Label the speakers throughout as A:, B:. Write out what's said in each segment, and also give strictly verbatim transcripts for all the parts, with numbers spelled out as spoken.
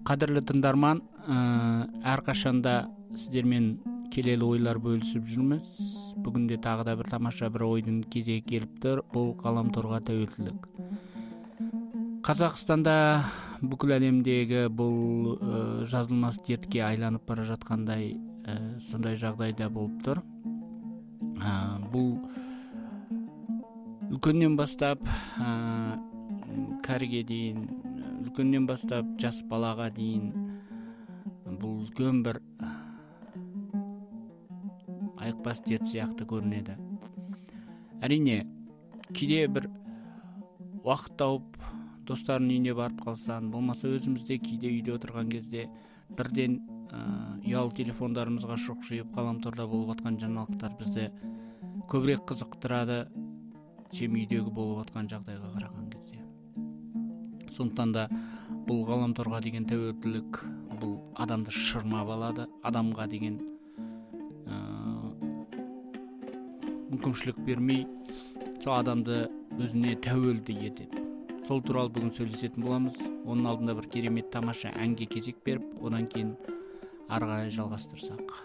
A: Кадірлі тыңдарман, әр қашанда сіздермен келелі ойлар бөлісіп жүрміз. Бүгінде тағы да бір тамаша бір ойдың кезегі келіп тұр. Бұл ғаламторға тәуелділік. Қазақстанда бүкіл әлемдегі бұл жазылмас дертке айланып бара жатқандай сондай жағдайда болып тұр. Бұл үлкеннен бастап кәріге дейін, үлкеннен бастап жас балаға дейін бұл үлкен бір айықпас дерт сияқты көрінеді. Әрине, кейде бір уақыт тауып достардың үйіне барып қалсан, болмаса өзімізде кейде үйде отырған кезде бірден ұялы телефондарымызға шоқжиып ғаламторда болып жатқан жаңалықтар бізді көбірек қызықтырады, чем үйдегі болып жатқан жағдайға қараған кезде. Сондықтан да бұл ғаламторға деген тәуелділік бұл адамды шырмап алады, адамға деген мүмкіншілік бермей, сол адамды өзіне тәуелді етеді. Сол туралы бүгін сөйлесетін боламыз. Оның алдында бір керемет тамаша әнге кезек беріп, одан кейін ары қарай жалғастырсақ.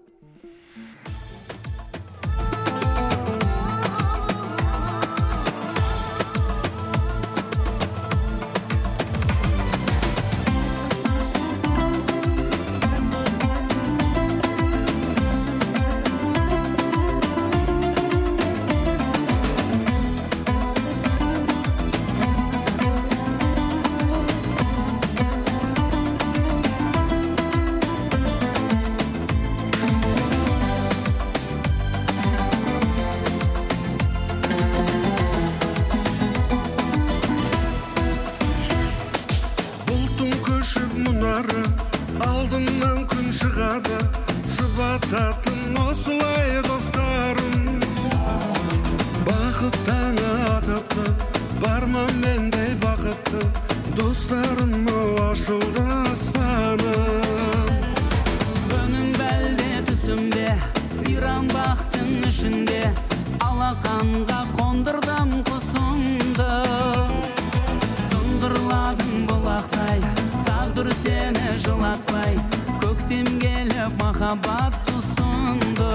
B: Алдымнан күн шығады, жұбататын осылай достарым. Бақыт таңы атыпты, барма мендей бақытты, достарым ашылды аспаным.
C: Күнің бәлде түсімде, үйран бақтың ішінде, алақанға қондырдым құсымды. Сыңғырладың бұлақтай, тағдыр сені жылатпай, көктем келіп махаббат ұсынды.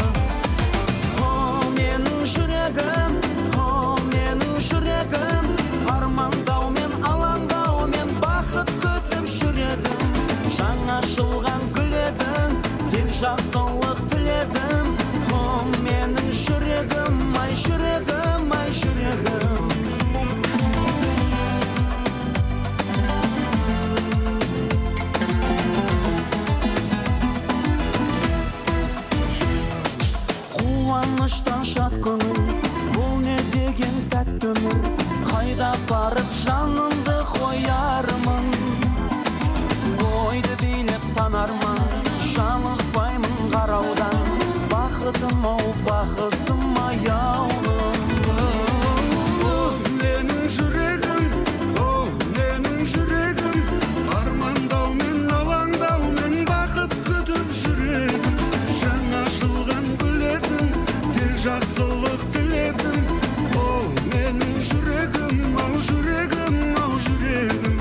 C: О, менің жүрегім, о, менің жүрегім, армандаумен, алаңдаумен бақыт күтіп жүредім. Жаңа ашылған гүл едің, тек жақсылық тіледім. О, менің жүрегім, ай жүрегім, ай жүрегім. Қуаныштан шат көңіл, бұл не деген тәтті өмір, қайда барып жанымды қоярмын. Ойды билеп санармын, жалықпаймын қараудан, бақытым ау, бақытым аяулым.
B: Менің жүрегім, о, менің жүрегім, армандаумен, алаңдаумен бақыт күтіп жүрегім. Жаңа ашылған гүл едің, тек жақсылық тіледім. О, менің жүрегім, ау жүрегім, ау жүрегім.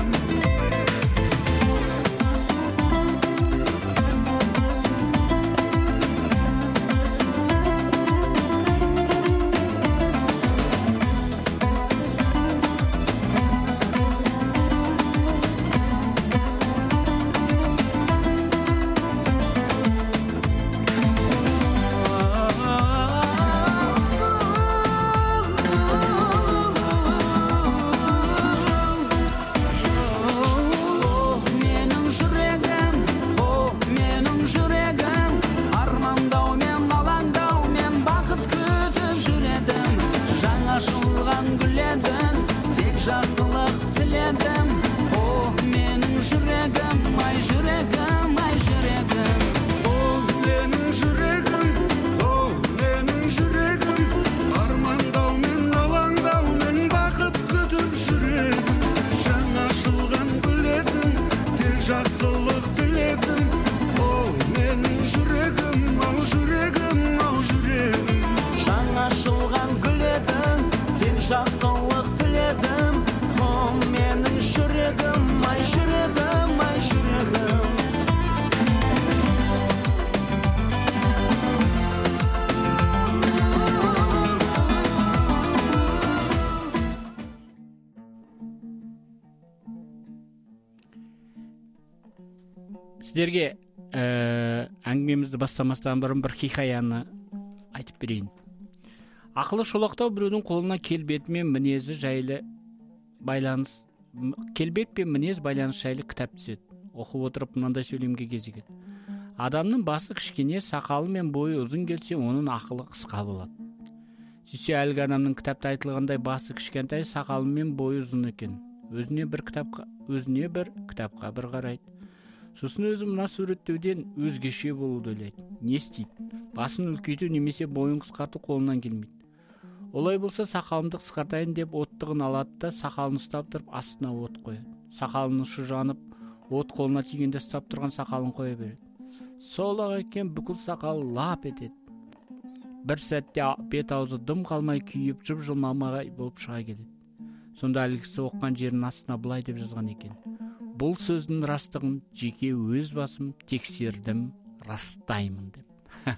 A: Сіздерге әңгімемізді бастамастан бұрын бір хикаяны айтып берейін. Ақылы шолақтау біреудің қолына келбеті мен мінезі жайлы байланыс келбет пен мінез байланыс жайлы кітап түседі. Оқып отырып мынандай сөйлемге кезігеді. Адамның басы кішкене, сақалы мен бойы ұзын келсе, оның ақылы қысқа болады. Сөйтсе әлгі адамның кітапта айтылғандай басы кішкентай, сақалы мен бойы ұзын екен. Өзіне бір кітапқа, өзіне бір кітапқа бір қарайды. Сосын өзі мына суреттеуден өзгеше болуды ойлайды. Не істейді? Басын үлкейту немесе бойын қысқарту қолынан келмейді. Олай болса сақалымды қысқартайын деп оттығын алады да сақалын ұстап тұрып астына от қояды. Сақалының ұшы жанып, от қолына тигенде ұстап тұрған сақалын қоя береді. Сол-ақ екен бүкіл сақал лап етеді. Бір сәтте бет аузы дым қалмай күйіп, жып-жылмамай болып шыға келеді. Сонда әлгісі оққан жерінің астына былай деп жазған екен: бұл сөздің растығын жеке өз басым тексердім, растаймын деп.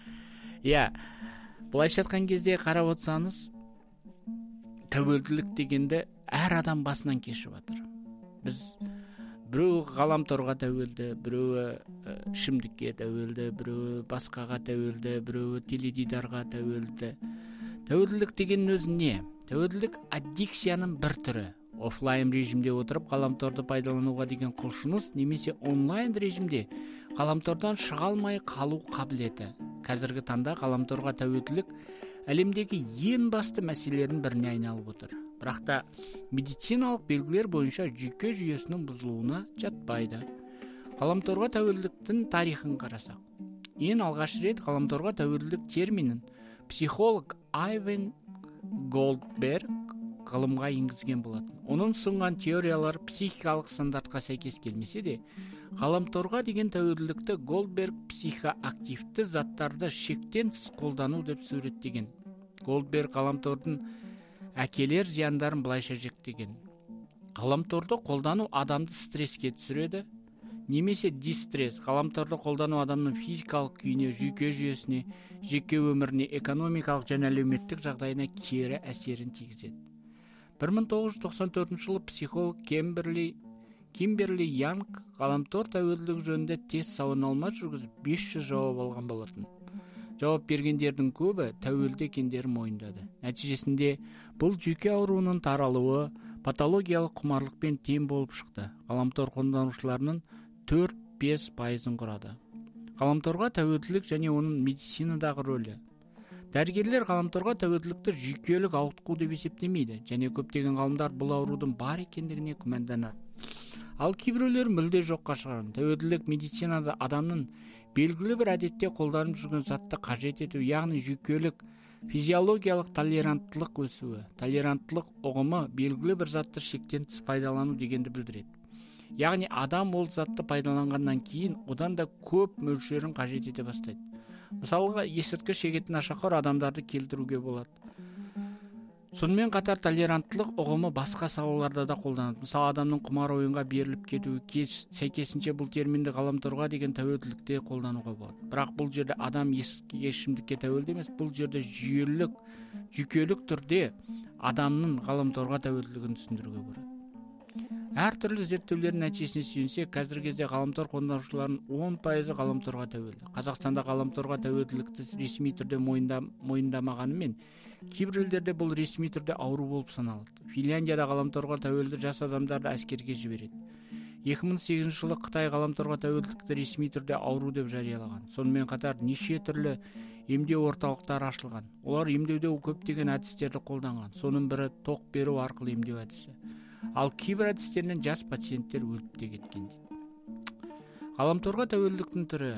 A: Иә, былайша айтқан кезде қарап отырсаңыз, тәуелділік дегенді әр адам басынан кешіп жатыр. Біз біреу ғаламторға тәуелді, біреу ішімдікке тәуелді, біреу басқаға тәуелді, біреу теледидарға тәуелді. Тәуелділік деген өзі не? Тәуелділік аддикцияның бір түрі. Офлайн режимде отырып ғаламторды пайдалануға деген құлшыныс, немесе онлайн режимде ғаламтордан шыға алмай қалу қабілеті. Қазіргі таңда ғаламторға тәуелділік әлемдегі ең басты мәселелердің біріне айналып отыр. Бірақ та медициналық белгілер бойынша жүйке жүйесінің бұзылуына жатпайды. Ғаламторға тәуелділіктің тарихын қарасақ, ең алғаш рет ғаламторға тәуелділік терминін психолог Айвен Голдберг ғылымға енгізген болатын. Оның ұсынған теориялар психикалық стандартқа сәйкес келмесе де, ғаламторға деген тәуелділікті Голдберг психоактивті заттарды шектен тыс қолдану деп суреттеген. Голдберг ғаламтордың әкелер зияндарын былайша жіктеген: ғаламторды қолдану адамды стресске түсіреді, немесе дистресс. Ғаламторды қолдану адамның физикалық күйіне, жүйке жүйесіне, жеке өміріне, экономикалық және әлеуметтік жағдайына кері әсерін тигізеді. бір мың тоғыз жүз тоқсан төртінші жылы психолог Кемберли Кимберли Янг ғаламтор тәуелділігі жөнінде тест сауалнама жүргізіп бес жүз жауап алған болатын. Жауап бергендердің көбі тәуелді екендерін мойындады. Нәтижесінде бұл жүйке ауруының таралуы патологиялық құмарлықпен тең болып шықты. Ғаламтор қолданушыларының төрт-бес пайызын құрады. Ғаламторға тәуелділік және оның медицинадағы рөлі. Дәрігерлер ғаламторға тәуелділікті жүйкелік ауытқу деп есептемейді, және көптеген ғалымдар бұл аурудың бар екендігіне күмәнданады. Ал кейбіреулер мүлде жоққа шығарған. Тәуелділік медицинада адамның белгілі бір әдетте қолданып жүрген затты қажет ету, яғни жүйкелік физиологиялық толеранттылық өсуі. Толеранттылық ұғымы белгілі бір затты шектен тыс пайдалану дегенді білдіреді. Яғни адам ол затты пайдаланғаннан кейін одан да көп мөлшерін қажет ете бастайды. Мысалға, есірткі шегетін нашақор адамдарды келтіруге болады. Сонымен қатар толеранттылық ұғымы басқа салаларда да қолданылады. Мысалы, адамның құмар ойынға беріліп кетуі, сәйкесінше бұл терминді ғаламторға деген тәуелділікте қолдануға болады. Бірақ бұл жерде адам есірткіге, ішімдікке тәуелді емес, бұл жерде жүйелік, жүйкелік түрде адамның ғаламторға тәуелділігін түсіндіруге болады. Әр түрлі зерттеулердің нәтижесіне сүйенсек, қазіргі кезде ғаламтор қолданушыларының он пайызы ғаламторға тәуелді. Қазақстанда ғаламторға тәуелділікті ресми түрде мойындамағанымен, кейбір елдерде бұл ресми түрде ауру болып саналады. Финляндияда ғаламторға тәуелді жас адамдарды әскерге жібереді. екі мың сегізінші жылы Қытай ғаламторға тәуелділікті ресми түрде ауру деп жариялаған. Сонымен қатар неше түрлі емдеу орталықтары ашылған. Олар емдеуде көптеген әдістерді қолданған. Соның бірі тоқ беру арқылы емдеу әдісі. Ал кейбір әдістерінен жас пациенттер өліп те кеткен. Ғаламторға тәуелділіктің түрі.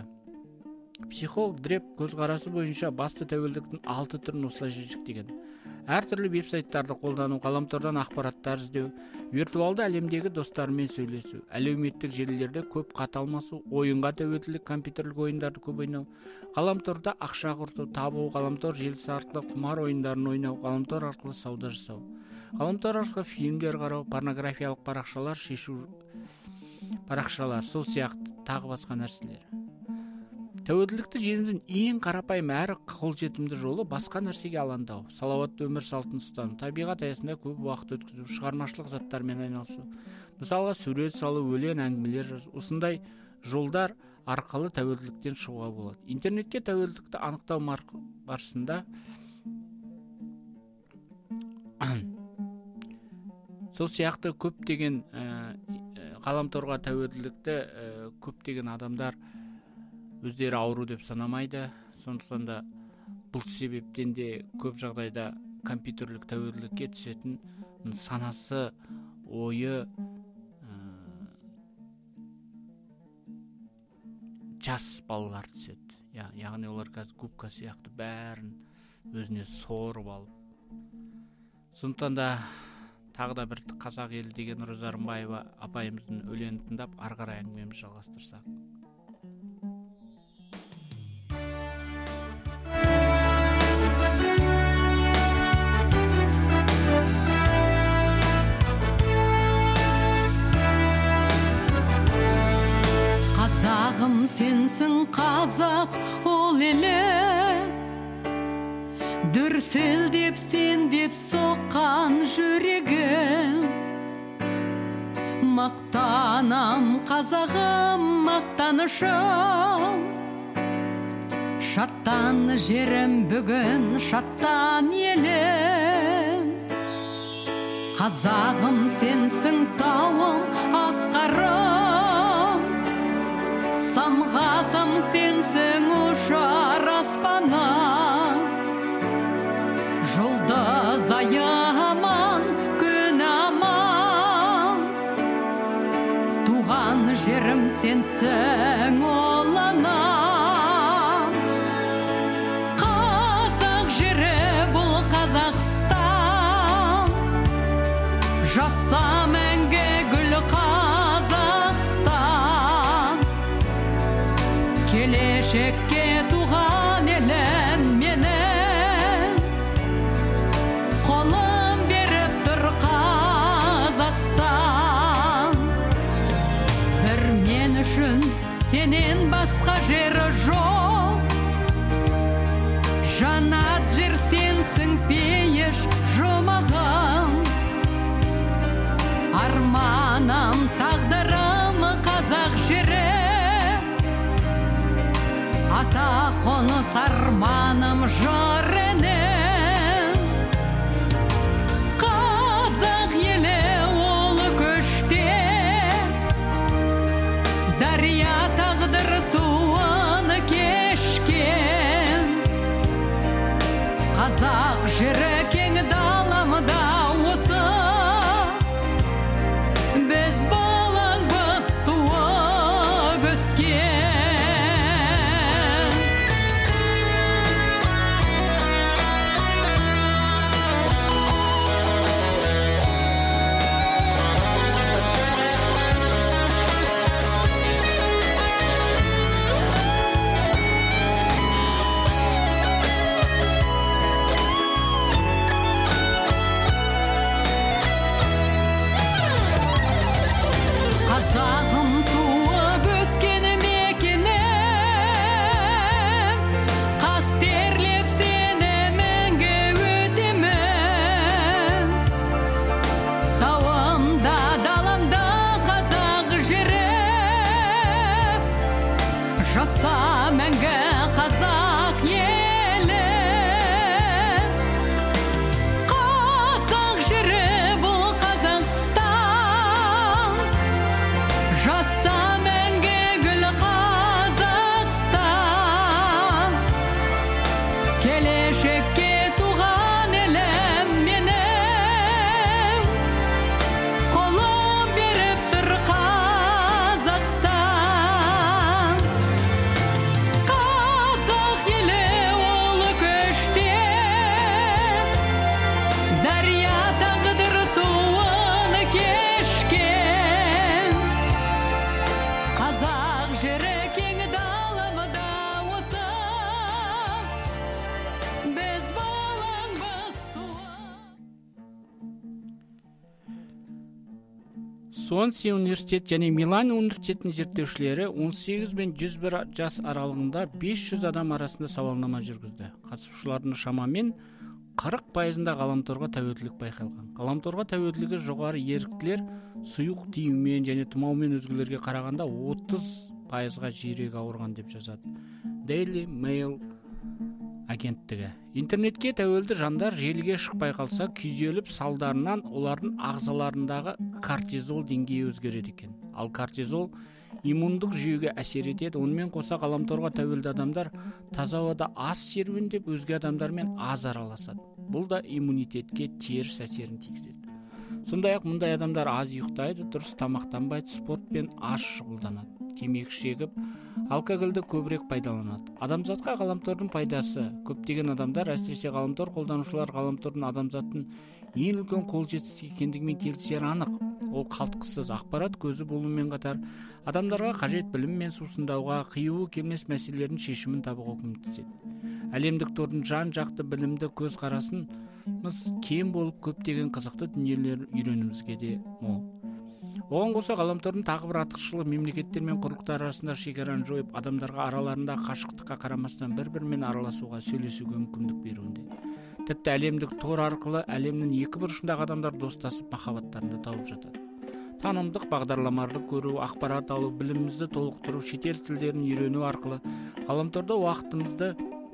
A: Психолог Дреп көзқарасы бойынша басты тәуелділіктің алты түрін осылайша жіктеген. Әр түрлі веб-сайттарды қолдану, ғаламтордан ақпараттар іздеу, виртуалды әлемдегі достарымен сөйлесу, әлеуметтік желілерде көп хат алмасу, ойынға тәуелділік, компьютерлік ойындарды көп ойнау, ғаламторда ақша құрту, табу, ғаламтор желісі арқылы құмар ойындарын ойнау, ғаламтор арқылы сауда жасау, ғаламтор арқылы фильмдер қарау, порнографиялық парақшалар шешу, парақшалар, сол сияқты тағы басқа нәрселер. Тәуелділікті жеңудің ең қарапайым әрі қолжетімді жолы басқа нәрсеге алаңдау, салауатты өмір салтын ұстану, табиғат аясында көп уақыт өткізу, шығармашылық заттармен айналысу. Мысалға, сурет салу, өлең, әңгімелер жазу. Осындай жолдар аркылуу тәуелділіктен шығуға болады. Интернетке тәуелділікті анықтау барысында сол сияқты көптеген ғаламторға тәуелділікті көптеген адамдар өздері ауру деп санамайды. Сондықтан да бұл себептен де көп жағдайда компьютерлік тәуелділікке түсетін санасы, ойы жас балалар түседі. Яғни олар қазір губка сияқты бәрін өзіне сорып алып. Сондықтан да тағы да бір қазақ елі деген Роза Рымбаева апайымыздың өлеңін тыңдап, ары қарай әңгімемізді жалғастырсақ.
D: Қазағым сенсің, қазақ ол елі, дүрсілдеп сендеп соққан жүрегім. Мақтанам қазағым, мақтанышым, шаттан жерім бүгін, шаттан елім. Қазағым сенсің, тауым асқарым, самғасам сенсің ұшар аспаннан. Жұлдыз ай аман, күн аман, туған жерім сенсің ол анам. Қазақ жері бұл Қазақстан, жаса мәңгі гүл Қазақстан. Келешекке туған елім менің, қолым беріп тұр Қазақстан. Бір мен үшін сенен басқа жері жоқ, жанат жер сенсің, пейіш жұмағым. Арманам, тағдырым қазақ жері, ата қоныс арманым жыр енем. Қазақ елі ол көште, дария тағдыр суын кешкен. Қазақ жері кең даламда осы, біз балаңбыз туып өскен. Қазағым туып өскен мекенім, қастерлеп сені мәңгі өтемін. Тауымда, даламда қазақ жері, жаса мәңгі қазақ елі. Қазақ жері бұл Қазақстан, жаса мәңгі гүл Қазақстан. Келешекке туған елім менің, қолым беріп тұр Қазақстан. Қазақ елі ол көште, дария тағдыр суын кешкен. Қазақ жері кең даламда осы, біз балаңбыз туып.
A: Суонси университет және Милан университетінің зерттеушілері он сегіз бен жүз бір жас аралығында бес жүз адам арасында сауалнама жүргізді. Қатысушылардың шамамен қырық пайызында ғаламторға тәуелділік байқалған. Ғаламторға тәуелділігі жоғары еріктілер сұйық тиюмен және тұмаумен өзгелерге қарағанда отыз пайызга жиирек ауырган деп жазат Daily Mail агенттиги. Интернетке тәуелді жандар желіге шықпай қалса күйзеліп, салдарынан олардың ағзаларындағы кортизол деңгейі өзгереді екен. Ал кортизол иммундық жүйеге әсер етеді. Онымен қоса ғаламторға тәуелді адамдар таза ауада аз серуендеп, өзге адамдармен аз араласады. Бұл да иммунитетке теріс әсерін тигізеді. Сондай-ақ мұндай адамдар аз ұйықтайды, дұрыс тамақтанбайды, спортпен аз шұғылданады, темекі шегіп, алкогольді көбірек пайдаланады. Адамзатқа ғаламтордың пайдасы. Көптеген адамдар, әсіресе ғаламтор қолданушылар, ғаламтордың адамзаттың ең үлкен қол жетістігі екендігімен келісері анық. Ол қалтқысыз ақпарат көзі болумен қатар адамдарға қажет білім мен сусындауға, қиюы келмес мәселелердің шешімін табуға көмектеседі. Әлемдік тордың жан-жақты білімді көзқарасымыз кем болып, көптеген қызықты дүниелер үйренімізге де мол. Оған қоса ғаламтордың тағы бір артықшылығы мемлекеттер мен құрлықтар арасында шекараны жойып, адамдарға араларында қашықтыққа қарамастан бір-бірімен араласуға, сөйлесуге мүмкіндік беруінде. Тіпті әлемдік тор арқылы әлемнің екі бұрышындағы адамдар достасып, махаббаттарында тауып жатады. Танымдық бағдарламаларды көру, ақпарат алу, білімімізді толықтыру, шетел тілдерін үйрену арқылы ғаламторда уақытымызды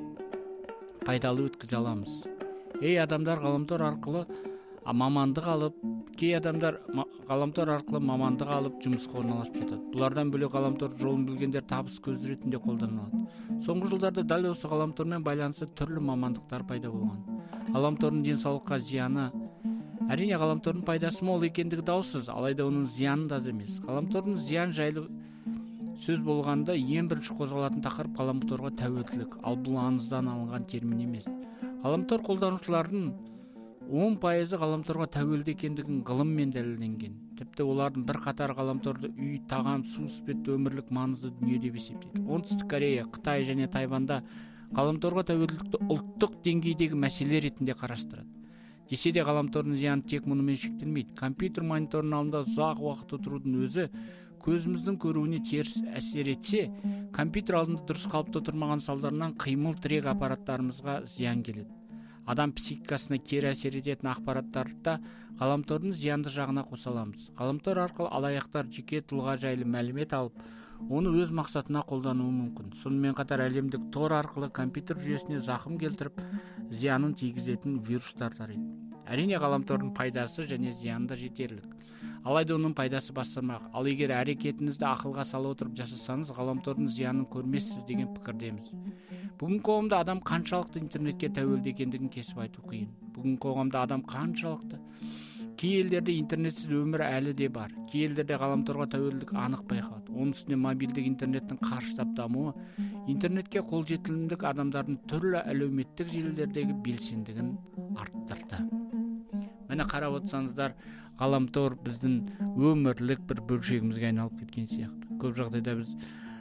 A: пайдалы өткізе аламыз. Ей адамдар, ғаламтор арқылы мамандық алып, кей адамдар ғаламтор арқылы мамандық алып жұмысқа орналасып жатады. Бұлардан бөлек ғаламтор жолын білгендер табыс көзі ретінде қолданылады. Соңғы жылдарда дәл осы ғаламтормен байланысты түрлі мамандықтар пайда болған. Ғаламтордың денсаулыққа зияны, әрине ғаламтордың пайдасы мол екендігі даусыз, алайда оның зияны да аз емес. Ғаламтордың зиян жайлы сөз болғанда ең бірінші қозғалатын тақырып ғаламторға тәуелділік, ал бұл аңыздан алынған термин емес. Ғаламтор қолданушылардың он пайызы ғаламторға тәуелді екендігін ғылыммен дәлелденген. Тіпті олардың бір қатар ғаламторды үй, тағам, су іспетті өмірлік маңызды дүние деп есептейді. Оңтүстік Корея, Қытай және Тайванда ғаламторға тәуелділікті ұлттық деңгейдегі мәселе ретінде қарастырады. Десе де ғаламтордың зияны тек мұнымен шектелмейді. Компьютер мониторының алдында ұзақ уақыт отырудың өзі көзіміздің көруіне теріс әсер етсе, компьютер алдында дұрыс қалыпта тұрмаған салдарынан қимыл тірек аппараттарымызға зиян келеді. Адам психикасына кері әсер ететін ақпараттарды ғаламтордың зиянды жағына қоса аламыз. Ғаламтор арқылы алаяқтар жеке тұлға жайлы мәлімет алып, оны өз мақсатына қолдануы мүмкін. Сонымен қатар әлемдік тор арқылы компьютер жүйесіне зақым келтіріп, зиянын тигізетін вирустар тарайды. Әрине ғаламтордың пайдасы және зияны да жетерлік. Алайда оның пайдасы бастырмақ. Ал егер әрекетіңізді ақылға сала отырып жасасаңыз, ғаламтордың зиянын көрмессіз деген пікірдеміз. Бүгін қоғамда адам қаншалықты интернетке тәуелді екендігін кесіп айту қиын. Бүгін қоғамда адам қаншалықты. Кей елдерде интернетсіз өмір әлі де бар. Кей елдерде ғаламторға тәуелділік анық байқалады. Оның үстіне мобильдік интернеттің қарыштап дамуы интернетке қолжетімділік адамдардың түрлі әлеуметтік желілердегі белсендігін арттырды. Міне қарап отырсаңыздар, ғаламтор біздің өмірлік бір бөлшегімізге айналып кеткен сияқты. Көп жағдайда біз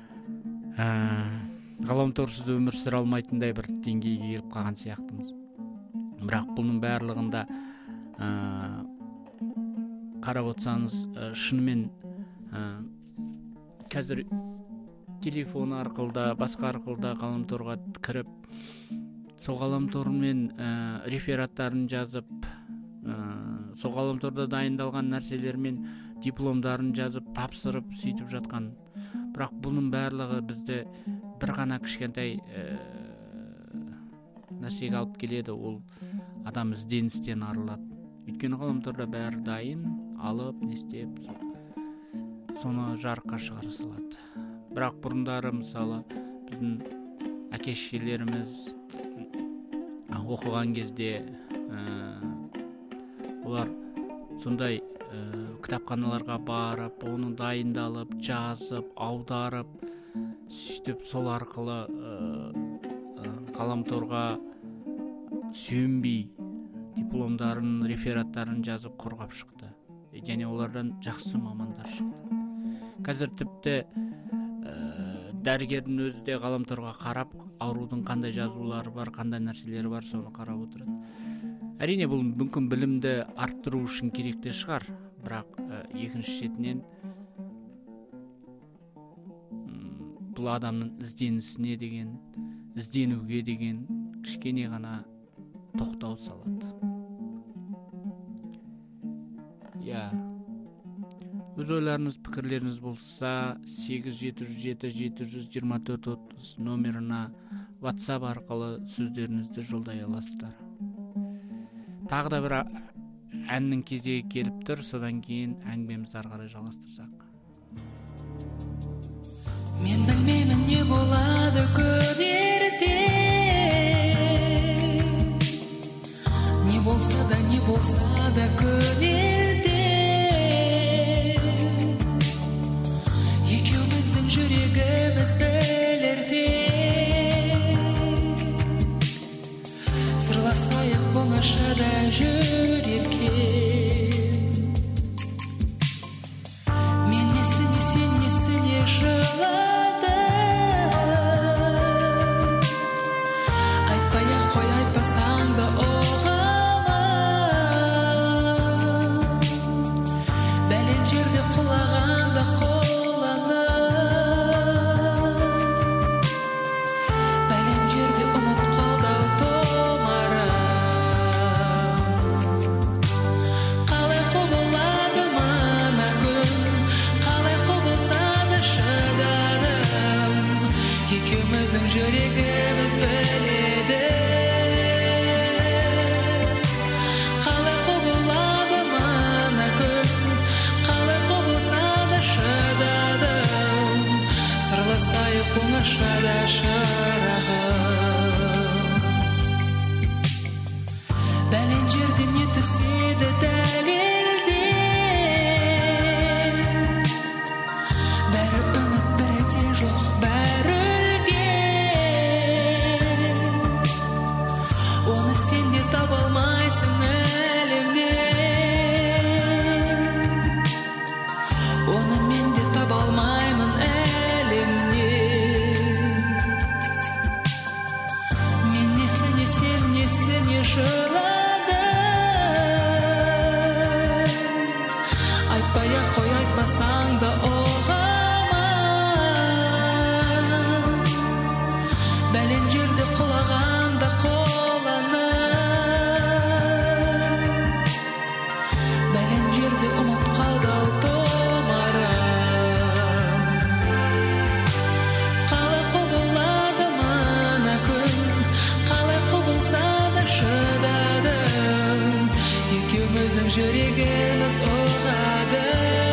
A: ғаламторсыз өмір сүре алмайтындай бір деңгейге келіп қалған сияқтымыз. Бірақ бұның барлығында қарап отырсаңыз, шынымен қазір телефон арқылы да, басқа арқылы да ғаламторға кіріп, сол ғаламтормен рефераттарын жазып, сол ғаламторда дайындалған нәрселермен дипломдарын жазып, тапсырып, сөйтіп жатқан. Бірақ бұның барлығы бізді бір ғана кішкентай нәрсеге алып келеді, ол адам ізденістен арылады. Өйткені ғаламторда бәрі дайын, алып, не істеп, соны жарыққа шығара салады. Бірақ бұрындары, мысалы, біздің әке-шешелеріміз оқыған кезде олар сондай кітапханаларға барып, оны дайындалып, жазып, аударып, сөйтіп сол арқылы ғаламторға сүйенбей дипломдарын, рефераттарын жазып қорғап шықты. Және олардан жақсы мамандар шықты. Қазір тіпті дәрігердің өзі де ғаламторға қарап, аурудың қандай жазулары бар, қандай нәрселері бар, соны қарап отырады. Әрине бұл мүмкін білімді арттыру үшін керек те шығар, бірақ екінші шетінен бұл адамның ізденісіне деген, ізденуге деген кішкене ғана тоқтау салады. Я Өз ойларыңыз, пікірлеріңіз болса сегиз жети жүз жети жети жүз жыйырма төрт отуз номеріне WhatsApp арқылы сөздеріңізді жолдай аласыздар. Тағы да бір әннің кезегі келіп тұр, содан кейін әңгімемізді ары қарай жалғастырсақ.
E: Мен білмеймін не болады күн ертең, не болса да не болса да күн ертең, екеуміздің жүрегіміз білер тең, сырласайық оңашада жүрерken. Мен несіне сен несіне жылады, айтпай-ақ қой айтпасаң да оғамын, бәлен жерде құлағанда қоланып, бәлен жерде ұмыт қалды-ау томарым. Қалай құбылады мына күн, қалай құбылса да шыдадым, екеуміздің жүрегіміз біледі. Қалай құбылады мына күн, қалай құбылса да шыдадым, сырласайық оңашада шырағым. Бәлен жерде не түседі дәлелден, бәрі үміт бірде жоқ, бәрі өлген. Оны сен де таба алмайсың әлемнен, оны мен де таба алмаймын әлемнен. Мен несіне сен несіне жыладым, айтпай-ақ қой айтпасаң да оғамын, бәлен жерде құлағанда қоланып, бәлен жерде ұмыт қалды-ау томарым. Қалай құбылады мына күн, қалай құбылса да шыдадым, екеуміздің жүрегіміз ұғады.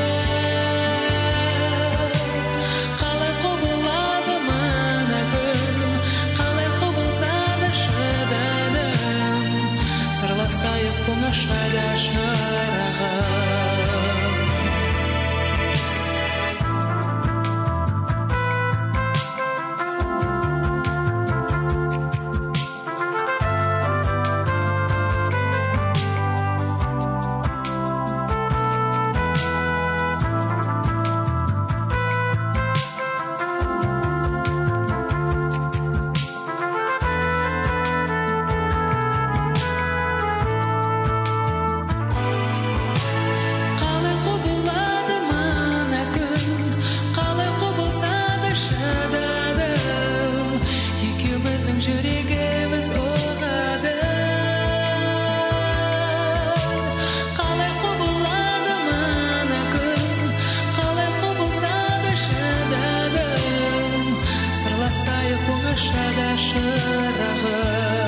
E: Қалай құбылады мына күн, қалай құбылса да шыдадым, сырласайық оңашада шырағым. Қалай құбылады мына күн, қалай құбылса да шыдадым, екеуміздің жүрегіміз ұғады. Қалай құбылады мына күн, қалай құбылса да шыдадым, сырласайық оңашада шырағым.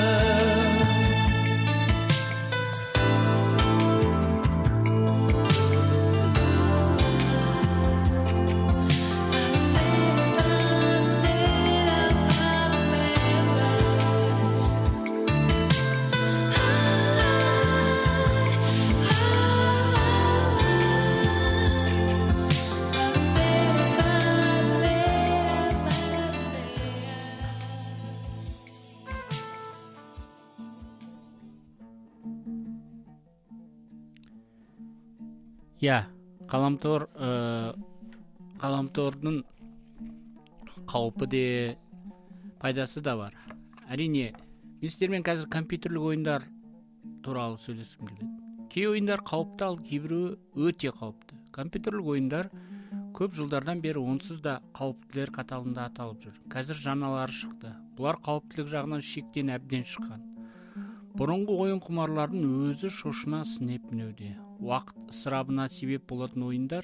A: Я, ғаламтор, ғаламтордың қаупі де, пайдасы да бар. Әрине, мен сіздермен қазір компьютерлік ойындар туралы сөйлескім келеді. Кей ойындар қауіпті, ал кейбіреуі өте қауіпті. Компьютерлік ойындар көп жылдардан бері онсыз да қауіптілер қатарында аталып жүр. Қазір жаңалары шықты. Бұлар қауіптілік жағынан шектен әбден шыққан. Бұрынғы ойын құмарлардың өзі шошына сынеп мінеуде. Уақыт ысырабына себеп болатын ойындар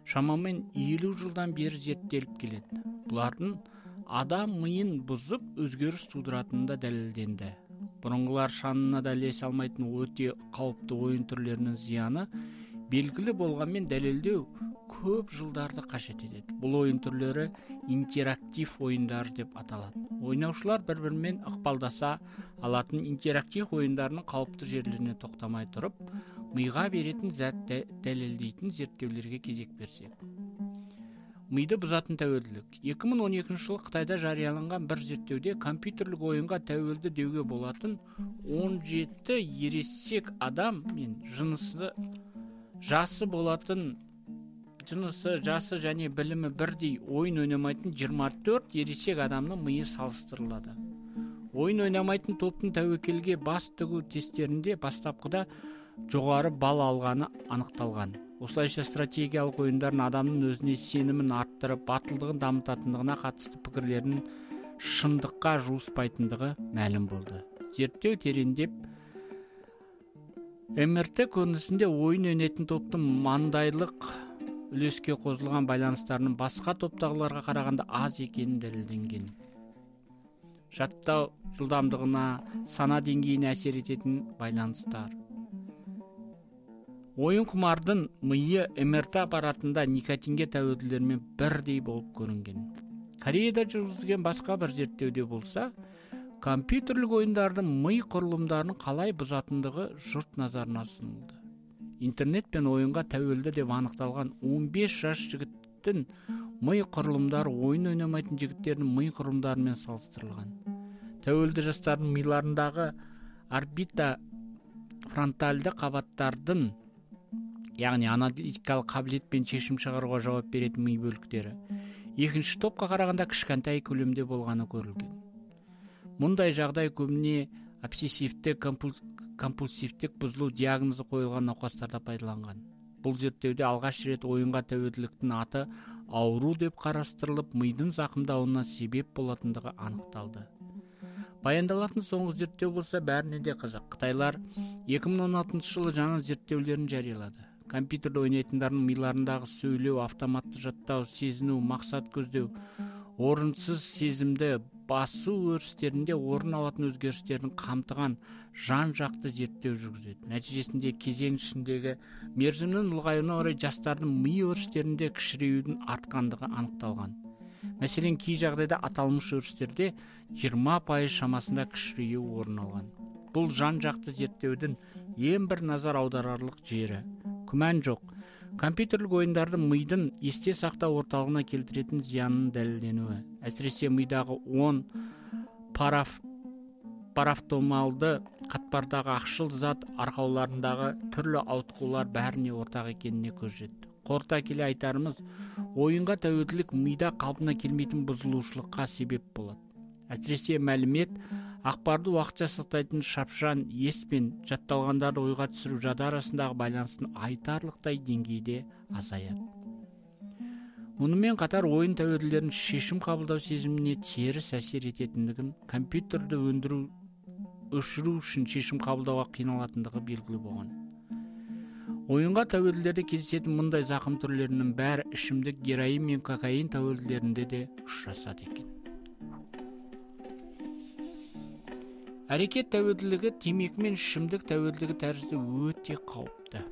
A: шамамен элүү жылдан бери зерттелип келет. Булардын адам мыйын бузуп өзгөрүш туудуратыны да далилденди. Бурункулар шанына да илесе алмайтын өтө кооптуу оюн түрлөрүнүн зыяны белгилүү болгонмен далилдөө көп жылдарды кажет этет. Бул оюн түрлөрү интерактив оюндар деп аталат. Ойноочулар бири-бири менен ыкпалдаса алатын интерактив оюндардын кооптуу жерлерине токтомой туруп, мыйга беретін зат далилдейтин зерттөөлөргө кезек берсек. Мыйды бузатын тәуелділік. эки миң он экинчи жылы Кытайда жарыяланган бір зерттөөдө компьютерлик оюнга тәуелді деуге болатын он жети ересек адам мен жынысы жасы болатын жынысы, жасы және билими бирдей оюн ойномайтын жыйырма төрт ересек адамдын мыйы салыштырылады. Оюн ойномайтын топтун тәуекелге бас тигүү тесттеринде бастапкыда жогору балл алганы аныкталган. Осылайша стратегиялык оюндардын адамдын өзүнө сенимин арттырып, батылдыгын дамытатындыгына катысты пикирлеринин шындыкка жууспайтындыгы маалым болду. Зерттөө тереңдеп, эм эр тэ көрүнүшүндө оюн ойнойтун топтун мандайлык үлөскө козулган байланыштарынын башка топтогуларга караганда аз экени далилденген. Жаттоо жылдамдыгына, сана деңгейине әсер этетін байланыстар. Оюн кумардын мыйы эм эр тэ аппаратында никотинге тәуелділермен бірдей болып көрінген. Кореяда жүргізілген басқа бір зерттеуде болса, компьютерлік ойындардың мый құрылымдарын қалай бұзатындығы жұрт назарына ұсынылды. Интернет пен ойынға тәуелді деп анықталған он беш жаш жігіттің мый құрылымдары ойын ойнамайтын жігіттердің мый құрылымдарымен салыстырылған. Тәуелді жастардың миларындағы орбита фронтальды қабаттардың, яғни аналитикалық қабілет пен шешім шығаруға жауап беретін ми бөліктері екінші топқа қарағанда кішкентай көлемде болғаны көрілген. Мұндай жағдай көбіне обсессивтік компульсивтік бұзылу диагнозы қойылған науқастарда пайдаланған. Бұл зерттеуде алғаш рет ойынға тәуелділіктің аты ауру деп қарастырылып, мидың зақымдауына себеп болатындығы анықталды. Баяндалатын соңғы зерттеу болса бәріне де қызық. Қытайлар екі мың он алтыншы жылы жаңа зерттеулерін жариялады. Компьютерде ойнайтындардың миларындағы сөйлеу, автоматты жаттау, сезіну, мақсат көздеу, орынсыз сезімді басу өрістерінде орын алатын өзгерістердің қамтыған жан-жақты зерттеу жүргізеді. Нәтижесінде кезең ішіндегі мерзімнің ұлғаюына орай жастардың ми өрістерінде кішіреюдің артқандығы анықталған. Мәселен, кей жағдайда аталмыш өрістерде жиырма пайыз шамасында кішірею орын алған. Бұл жан-жақты зерттеудің ең бір назар аударарлық жері. Күмән жоқ, компьютерлік ойындардың мидың есте сақтау орталығына келтіретін зиянның дәлелденуі, әсіресе мидағы он параф парафтомалды қатпардағы ақшыл зат арқауларындағы түрлі ауытқулар бәріне ортақ екеніне көз жетті. Қорыта келе айтарымыз, ойынға тәуелділік мида қалпына келмейтін бұзылушылыққа себеп болады. Әсіресе мәлімет, ақпарды уақытша сақтайтын шапшаң ес пен жатталғандарды ойға түсіру жады арасындағы байланыстың айтарлықтай деңгейде азаяды. Мұнымен қатар ойын тәуелділерінің шешім қабылдау сезіміне теріс әсер ететіндігін, компьютерді өндіру өшіру үшін шешім қабылдауға қиналатындығы белгілі болған. Ойынға тәуелділерде кездесетін мұндай зақым түрлерінің бәрі ішімдік, героин мен кокаин тәуелділерінде де ұшырасады екен. Әрекет тәуелділігі темекі мен ішімдік тәуелділігі тәрізді өте қауіпті.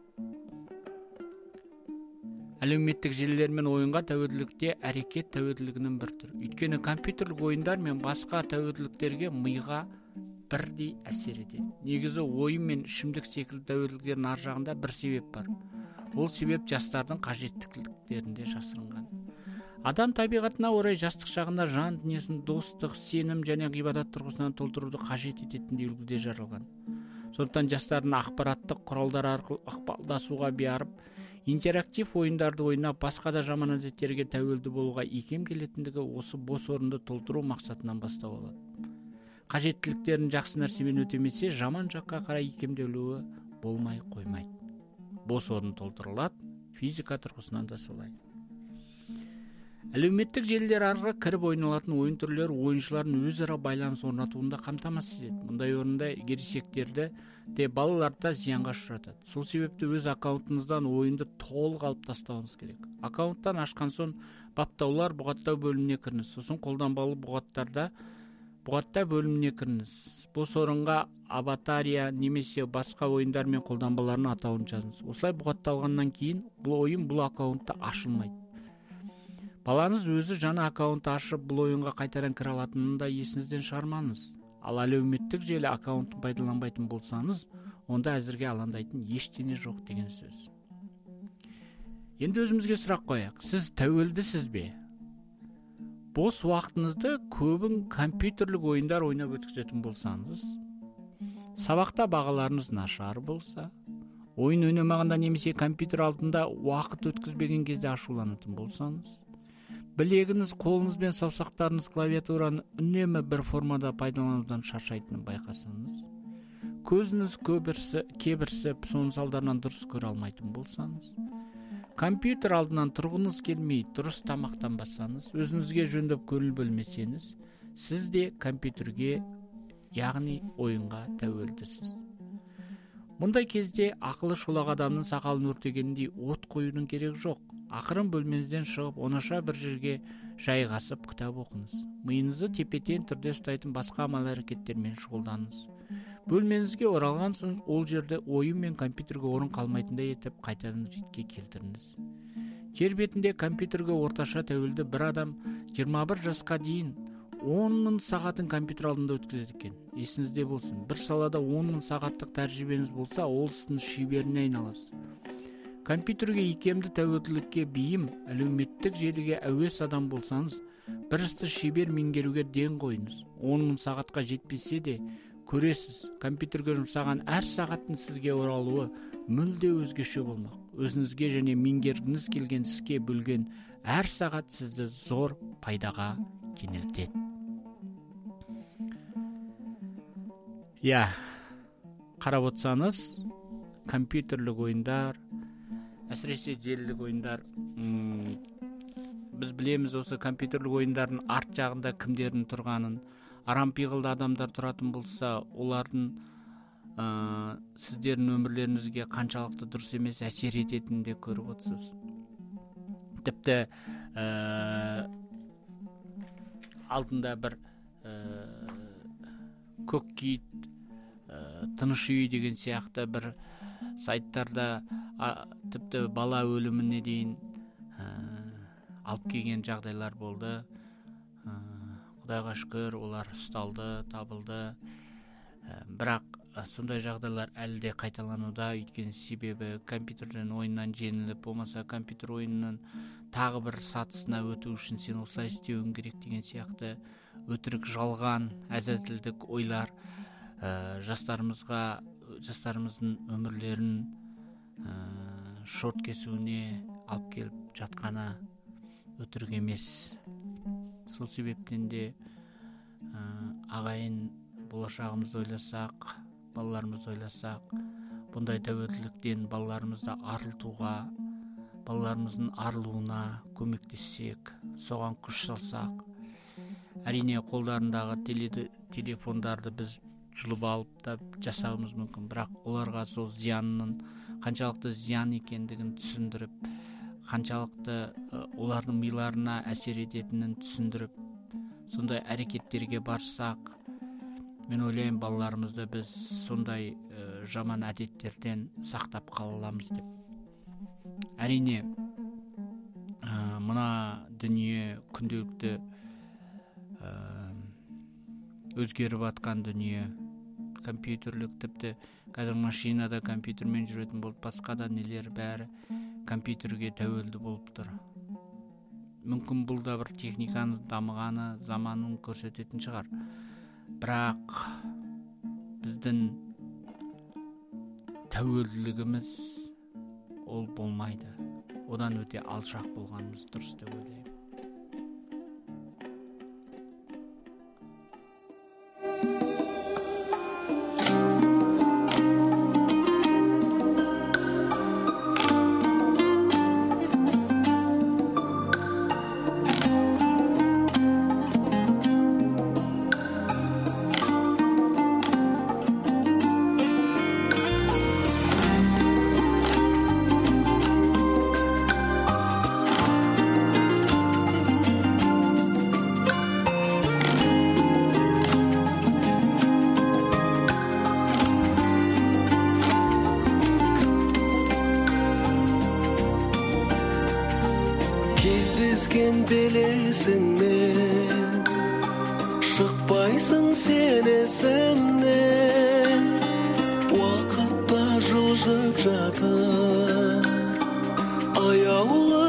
A: Әлеуметтік желілер мен ойынға тәуелділікте әрекет тәуелділігінің бір түрі. Өйткені компьютерлік ойындар мен басқа тәуелділіктерге миға бірдей әсер етеді. Негізі ойын мен ішімдік секілді тәуелділіктердің ар жағында бір себеп бар. Ол себеп жастардың қажеттіліктерінде жасырынған. Адам табиғатына орай жастық шағында жан дүниесін достық, сенім және ғибадат тұрғысынан толтыруды қажет ететіндей үлгіде жаралған. Сондықтан жастардың ақпараттық құралдар арқылы ықпалдасуға биярып, интерактив ойындарды ойнап, басқа да жаман әдеттерге тәуелді болуға икем келетіндігі осы бос орынды толтыру мақсатынан бастау алады. Қажеттіліктерін жақсы нәрсемен өтемесе, жаман жаққа қарай икемделуі болмай қоймайды. Бос орын толтырылады, физика тұрғысынан да солай. Әлеуметтік желілер арқылы кіріп ойналатын ойын түрлері ойыншылардың өзара байланыс орнатуында қамтамасыз етеді. Мұндай орында ересектерді де балаларды зиянға ұшыратады. Сол себепті өз аккаунтыңыздан ойынды толық алып тастауыңыз керек. Аккаунттан ашқан соң баптаулар бұғаттау бөліміне кіріңіз. Сосын қолданбалы бұғаттарда бұғатта бөліміне кіріңіз. Бос орынға аватария немесе басқа ойындар мен қолданбалардың атауын жазыңыз. Осылай бұғатталғаннан кейін бұл ойын бұл аккаунтта ашылмайды. Балаңыз өзі жаңа аккаунт ашып, бұл ойынға қайтадан кіре алатынын да есіңізден шығармаңыз. Ал әлеуметтік желі аккаунтын пайдаланбайтын болсаңыз, онда әзірге алаңдайтын ештеңе жоқ деген сөз. Енді өзімізге сұрақ қояйық. Сіз тәуелдісіз бе? Бос уақытыңызды көбін компьютерлік ойындар ойнап өткізетін болсаңыз, сабақта бағаларыңыз нашар болса, ойын ойнамағанда немесе компьютер алдында уақыт өткізбеген кезде ашуланатын болсаңыз, білегіңіз, қолыңыз бен саусақтарыңыз клавиатураны үнемі бір формада пайдаланудан шаршайтынын байқасаңыз, көзіңіз көбірсі, кебірсіп, соның салдарынан дұрыс көре алмайтын болсаңыз, компьютер алдынан тұрғыңыз келмей, дұрыс тамақтанбасаңыз, өзіңізге жөндеп көңіл бөлмесеңіз, сіз де компьютерге, яғни ойынға тәуелдісіз. Мұндай кезде ақылы шолақ адамның сақалын өртегеніндей от қоюдың керек жоқ. Ақырын бөлменізден шығып, онаша бір жерге жайғасып кітап оқыңыз. Миыңызды тепе-тең түрде ұстайтын басқа амал әрекеттермен шұғылданыңыз. Бөлменізге оралған соң ол жерде ойын мен компьютерге орын қалмайтындай етіп қайтадан ретке келтіріңіз. Жер бетінде компьютерге орташа тәуелді бір адам жиырма бір жасқа дейін он мың сағатын компьютер алдында өткізеді екен. Есіңізде болсын, бір салада он мың сағаттық тәжірибеңіз болса, ол сіздің шеберіне айналасыз. Компьютерге икемді тәуелділікке бейім, әлеуметтік желіге әуес адам болсаңыз, бір істі шебер меңгеруге ден қойыңыз. он мың сағатқа жетпесе де, көресіз, компьютерге жұмсаған әр сағаттың сізге оралуы мүлде өзгеше болмақ. Өзіңізге және меңгергіңіз келген іске бөлген әр сағат сізді зор пайдаға кенелтеді. Я, қарап отсаңыз, компьютерлік ойындар, әсіресе желілік ойындар, біз білеміз осы компьютерлік ойындардың арт жағында кімдердің тұрғанын. Арам пиғылды адамдар тұратын болса, олардың ә, сіздердің өмірлеріңізге қаншалықты дұрыс емес әсер ететінін де көріп отырсыз. Тіпті ә, алдында бір ә, көк кит, ә, тыныш үй деген сияқты бір сайттарда а, тіпті бала өліміне дейін ә, алып келген жағдайлар болды. Ә, Құдайға шүкір, олар ұсталды, табылды. Ә, бірақ ә, сондай жағдайлар әлі де қайталануда, өйткені себебі компьютерден ойыннан жеңіліп, болмаса компьютер ойынның тағы бір сатысына өту үшін сен осылай істеуің керек деген сияқты өтірік жалған, әзәзілдік ойлар ә, жастарымызға, жастарымыздың өмірлерін ә, шорт кесуіне алып келіп жатқаны өтірік емес. Сол себептен де ә, ағайын болашағымызды ойласақ, балаларымызды ойласақ, бұндай тәуелділіктен балаларымызды арылтуға, балаларымыздың арылуына көмектессек, соған күш салсақ, әрине қолдарындағы теледі, телефондарды біз жұлып алып та жасауымыз мүмкін, бірақ оларға сол зиянның қаншалықты зиян екендігін түсіндіріп, қаншалықты олардың миларына әсер ететінін түсіндіріп, сондай әрекеттерге барсақ, мен ойлаймын балаларымызды біз сондай ә, жаман әдеттерден сақтап қала аламыз деп. Әрине, ә, мына дүние күнделікті ә, өзгеріп атқан дүние, компьютерлік, тіпті қазір машинада компьютермен жүретін болып, басқа да нелер бәрі компьютерге тәуелді болып тұр. Мүмкін бұл да бір техниканың дамығаны, заманын көрсететін шығар. Бірақ біздің тәуелділігіміз ол болмайды. Одан өте алшақ болғанымыз дұрыс деп ойлаймын.
F: кезген белесіңмен, шықпайсың сен есімнен. Уақытта жылжып жатыр аяулы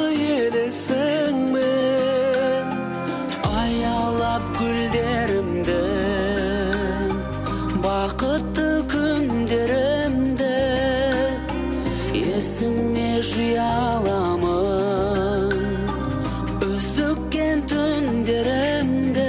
F: елесіңмен.
C: Аялап гүлдерімді, бақытты күндерімді есіме жия аламын, үздіккен түндерімді.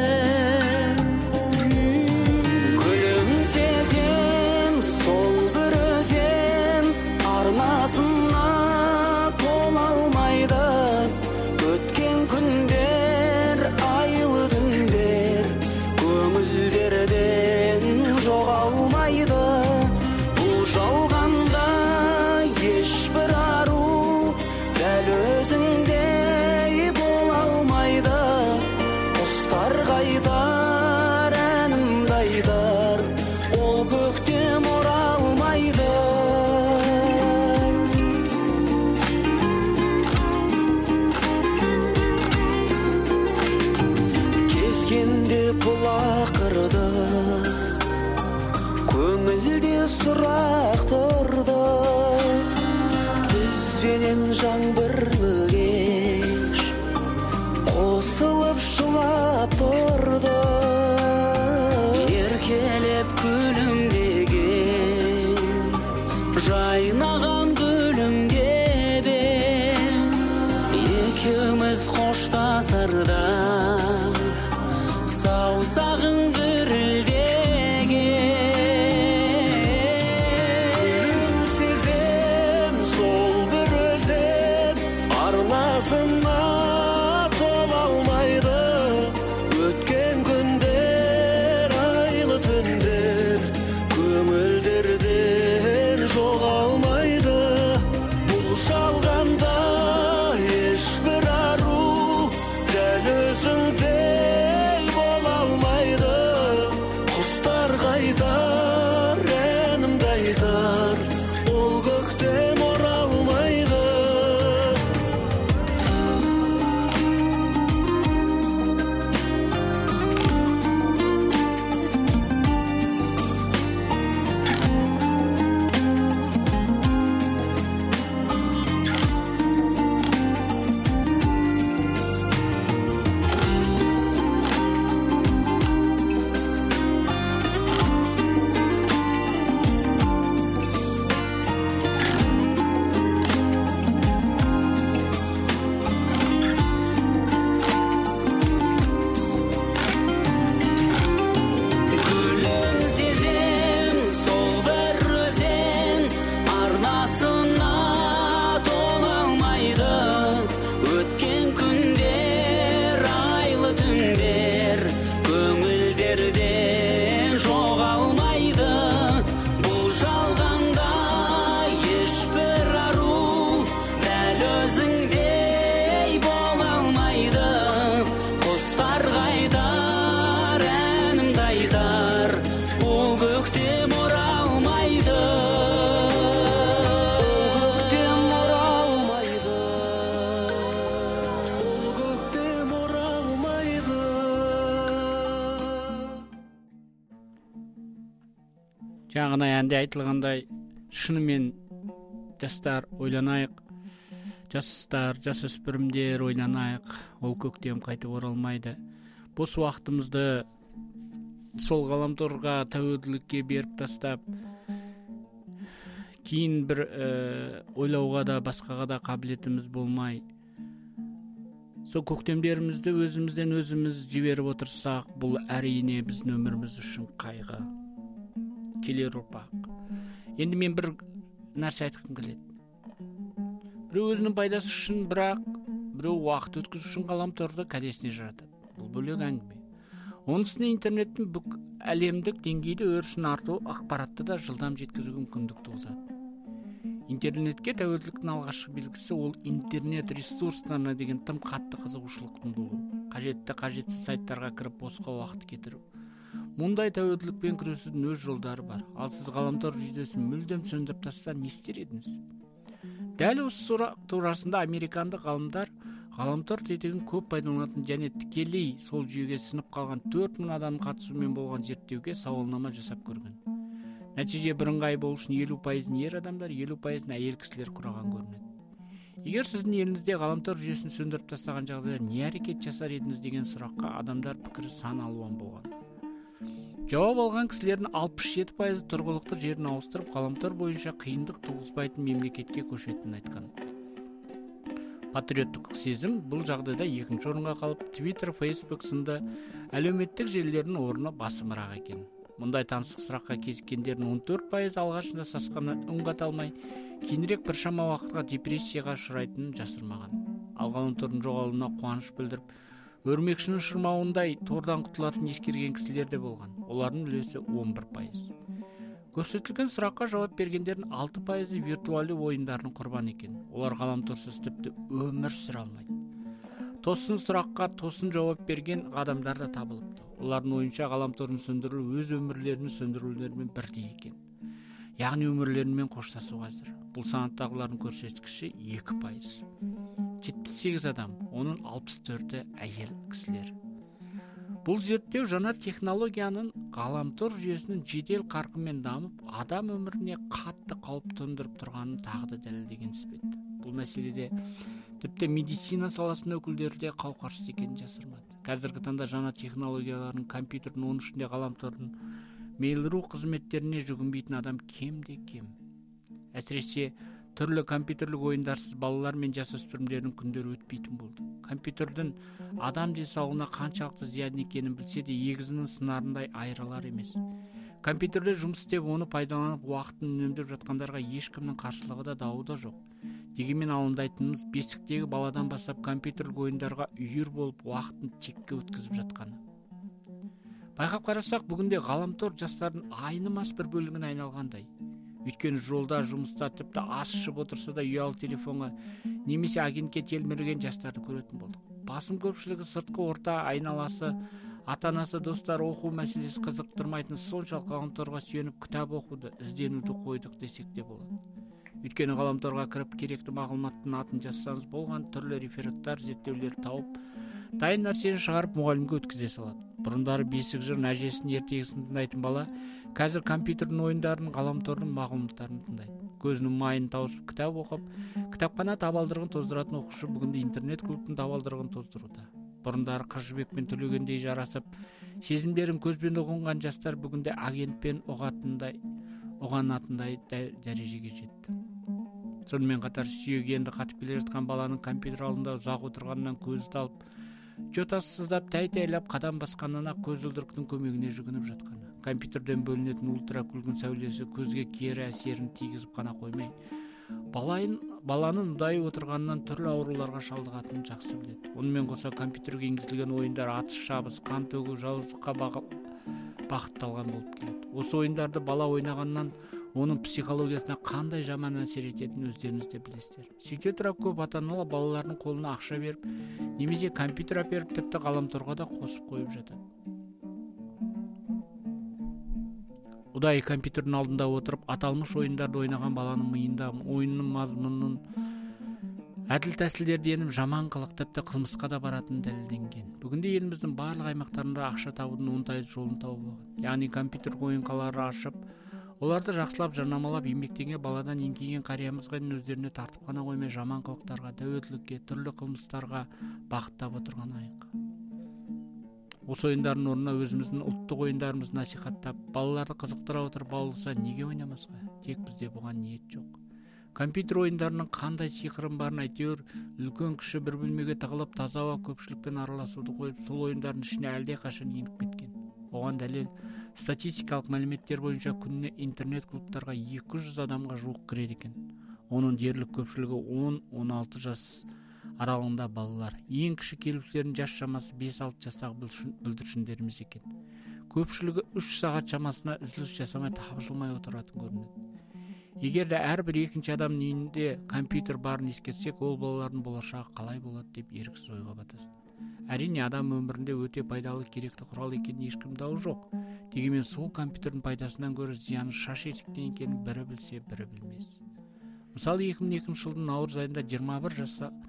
C: Күлімсезем сол бір өзен арнасына тола алмайды. Өткен күндер, айлы түндер көңілдерден жоғалмайды. Бұл жалғанда ешбір ару дәл өзіңдей бола алмайды. Құстар қайдар, әнімді айтар, ол көктем оралмайды. Кезгенде бұл ақырды, көңілде сұрақ тұрды. Бізбенен жаңбырлы кеш қосылып жылап тұрды. Еркелеп күлімдеген жайнаған гүлімге бен, екеуміз қоштасарда саусағың дірілдеген. Күлімсезем сол бір өзен арнасына тола алмайды. Өткен күндер, айлы түндер көңілдерден жоғалмайды. Бұл жалғанда ешбір ару дәл өзіңдей бола алмайды. Құстар қайдар, әнімді айтар, ол көктем оралмайды. Күлімсезем сол бір өзен арнасына тола алмайды. Өткен күндер, айлы түндер көңілдерден жоғалмайды. Бұл жалғанда ешбір ару дәл өзіңдей бола алмайды. Құстар қайдар, әнімді айтар, ол көктем оралмайды. Ол көктем оралмайды. Ол көктем оралмайды.
A: Жаңа әнде айтылғандай, шынымен жастар ойланайық, жастар, жасөспірімдер ойланайық, ол көктем қайтып оралмайды. Бос уақытымызды сол ғаламторға, тәуелділікке беріп тастап, кейін бір ә, ойлауға да, басқаға да қабілетіміз болмай, сол көктемдерімізді өзімізден өзіміз жіберіп отырсақ, бұл әрине біздің өміріміз үшін қайғы. Келер ұрпақ. Енді мен бір нәрсе айтқым келеді. Біреу өзінің пайдасы үшін, бірақ біреу уақыт өткізу үшін ғаламторды кәдесіне жаратады. Бұл бөлек әңгіме. Онысына интернеттің бүк әлемдік деңгейде өрісін арту ақпаратты да жылдам жеткізуге мүмкіндік туғызады. Интернетке тәуелділіктің алғашқы белгісі ол интернет ресурстарына деген тым қатты қызығушылықтың болуы. Қажетті қажетсіз сайттарға кіріп босқа уақыт кетіру. Мұндай тәуелділікпен күресудің өз жолдары бар. Ал сіз ғаламтор жүйесін мүлдем сөндіріп тастаса не істер едіңіз? Дәл осы сұрақ турасында американдық ғалымдар Ғаламтор тетігін көп пайдаланатын және тікелей сол жүйеге сынып қалған төрт мың адамның қатысуымен болған зерттеуге сауалнама жасап көрген. Нәтиже бірыңғай болу үшін елу пайызын ер адамдар, елу пайызын әйел кісілер құраған көрінеді. Егер сіздің еліңізде ғаламтор жүйесін сөндіріп тастаған жағдайда не әрекет жасар едіңіз деген сұраққа адамдар пікірі сан алуан болған. Жауап алған кісілердің алпыс жеті пайызы тұрғылықты жерін ауыстырып, ғаламтор бойынша қиындық туғызбайтын мемлекетке көшетінін айтқан. Патриоттық сезім бұл жағдайда екінші орынға қалып, Twitter, Facebook сынды әлеуметтік желілердің орны басымырақ екен. Мұндай таңсық сұраққа кезіккендердің он төрт пайызы алғашында сасқаннан үн қата алмай, кейінірек біршама уақытқа депрессияға ұшырайтынын жасырмаған. Ал ғаламтордың жоғалуына қуаныш білдіріп, өрмекшінің шырмауындай тордан құтылатын ескерген кісілер де болған. Олардың үлесі он бір пайыз. Көрсетілген сұраққа жауап бергендердің алты пайызы виртуалды ойындардың құрбаны екен. Олар ғаламторсыз тіпті өмір сүре алмайды. Тосын сұраққа тосын жауап берген адамдар да табылыпты. Олардың ойынша ғаламторын сөндіру өз өмірлерін сөндірулерімен бірдей екен. Яғни өмірлерімен қоштасу қазір. Бұл санаттағылардың көрсеткіші екі пайыз. жетпіс сегіз адам, оның алпыс төрті әйел кісілер. Бұл зерттеу жаңа технологияның ғаламтор жүйесінің жедел қарқынмен дамып, адам өміріне қатты қауіп төндіріп тұрғанын тағы да дәлелдеген іспетті. Бұл мәселеде тіпті медицина саласының өкілдері де қауқарсыз екенін жасырмады. Қазіргі таңда жаңа технологиялардың, компьютердің, оның ішінде ғаламтордың Mail.ru қызметтеріне жүгінбейтін адам кем-де кем. Әсіресе түрлі компьютерлік ойындарсыз балалар мен жасөспірімдердің күндері өтпейтін болды. Компьютердің адам денсаулығына қаншалықты зиян екенін білсе де егізінің сынарындай айырылар емес. Компьютерде жұмыс істеп, оны пайдаланып уақытын үнемдеп жатқандарға ешкімнің қарсылығы да дауы да жоқ. Дегенмен алаңдайтынымыз бесіктегі баладан бастап компьютерлік ойындарға үйір болып уақытын текке өткізіп жатқаны. Байқап қарасақ, бүгінде ғаламтор жастардың айнымас бір бөлігіне айналғандай. Өйткені жолда, жұмыста, тіпті ас ішіп отырса да ұялы телефонға немесе агентке телмірген жастарды көретін болдық. Басым көпшілігі сыртқы орта, айналасы, ата-анасы, достар оқу мәселесі қызықтырмайтын соншалық ғаламторға сүйеніп кітап оқуды, ізденуді қойдық десек де болады. Өйткені ғаламторға кіріп керекті мағлұматтың атын жазсаңыз болған, түрлі рефераттар, зерттеулер тауып, дайын нәрсені шығарып мұғалімге өткізе салады. Бұрындары бесік жыр әжесін ертегісін тыңдайтын бала қазір компьютердің ойындарын, ғаламтордың мағлұматтарын тыңдайды. Көзінің майын тауысып кітап оқып, кітапхана табалдырығын тоздыратын оқушы бүгінде интернет клубтың табалдырығын тоздыруда. Бұрындары қыз жібекпен төлегендей жарасып, сезімдерін көзбен ұғынған жастар бүгінде агентпен ұғатындай, ұғанатындай дәрежеге жетті. Сонымен қатар сүйегенді қатып келе жатқан баланың компьютер алдында ұзақ отырғанынан көзі талып, жотасыздап тәй-тәйлап қадам басқанына көзілдіріктің көмегіне жүгініп жатқаны. Компьютерден бөлінетін ультра күлгін сәулесі көзге кері әсерін тигізіп қана қоймай, балайын, баланың ұдайы отырғанынан түрлі ауруларға шалдығатынын жақсы біледі. Онымен қоса компьютерге енгізілген ойындар атыс шабыс, қан төгу, жауыздыққа бағытталған болып келеді. Осы ойындарды бала ойнағаннан оның психологиясына қандай жаман әсер ететінін өздеріңіз де білесіздер. Сөйте тұра көп ата-аналар балалардың қолына ақша беріп, немесе компьютер әперіп, тіпті ғаламторға да қосып қойып жатады. Ұдайы компьютердің алдында отырып, аталмыш ойындарды ойнаған баланың миында ойынның мазмұнының әділ тәсілдерді еніп, жаман қылық, тіпті қылмысқа да баратын дәлелденген. Бүгінде еліміздің барлық аймақтарында ақша табудың оңтайлы жолын тауып алған. Яғни компьютер ойынқалары ашып, оларды жақсылап жарнамалап еңбектеген баладан еңкейген қариямызға өздеріне тартып қана қоймай жаман қылықтарға, тәуелділікке, түрлі қылмыстарға бағыттап отырған айық. Осы ойындардың орнына өзіміздің ұлттық ойындарымызды насихаттап, балаларды қызықтыра отырып баулыса неге ойнамасқа? Тек бізде бұған ниет жоқ. Компьютер ойындарының қандай сиқырын барын әйтеуір үлкен кіші бір бөлмеге тығылып, таза ауа көпшілікпен араласуды қойып, сол ойындардың ішіне әлде қашан еніп кеткен. Оған дәлел статистикалық мәліметтер бойынша күніне интернет клубтарға екі жүз адамға жуық кіреді екен. Оның дерлік көпшілігі он он алты жас аралығында балалар. Ең кіші келушілердің жас шамасы бес алты жастағы бүлдіршіндеріміз екен. Көпшілігі үш сағат шамасына үзіліс жасамай тапжылмай отыратын көрінеді. Егер де әрбір екінші адамның үйінде компьютер барын ескерсек, ол балалардың болашағы қалай болады деп еріксіз ойға батасыз. Әрине адам өмірінде өте пайдалы керекті құрал екенін ешкім дау жоқ. Дегенмен сол компьютердің пайдасынан гөрі зияны шаш етектен екенін бірі білсе, бірі білмес. Мысалы екі мың екінші жылдың наурыз айында жиырма бір жасар